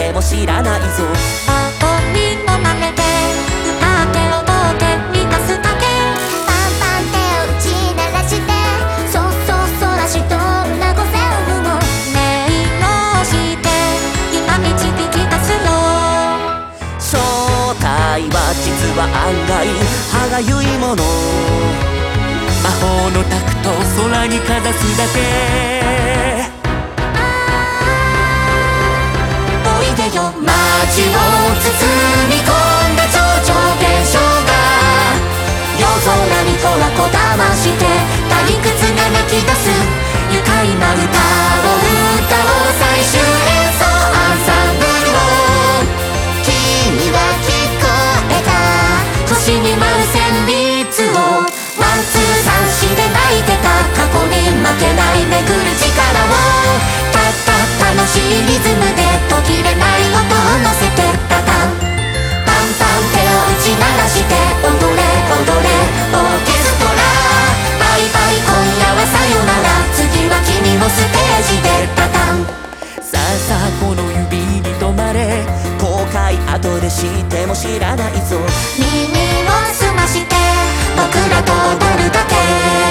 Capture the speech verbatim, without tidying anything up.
しても知らないぞ。 あおりのまねで歌って踊って満たすだけ。パンパン手を打ち鳴らして、そうそうそらしどんなごせんを音色して今導き出すの。 正体は実は案外歯がゆいもの。魔法のタクトを空にかざすだけ。 おいでよ街を包み込んだ超常現象が夜空にとらこだまして、退屈が泣き出す愉快な歌を歌おう。最終演奏アンサンブルを君は聞こえた。星に舞う旋律をワンツーさんしで泣いてた。過去に負けないめぐる力をたった楽しいリズムで途切れない音を乗せてタタンパンパン手を打ち鳴らして踊れ踊れオーケストラ。バイバイ今夜はさよなら、次は君もステージでタタン。 さあさあこの指に止まれ。後悔後で知っても知らないぞ。 耳を澄まして僕らと踊るだけ。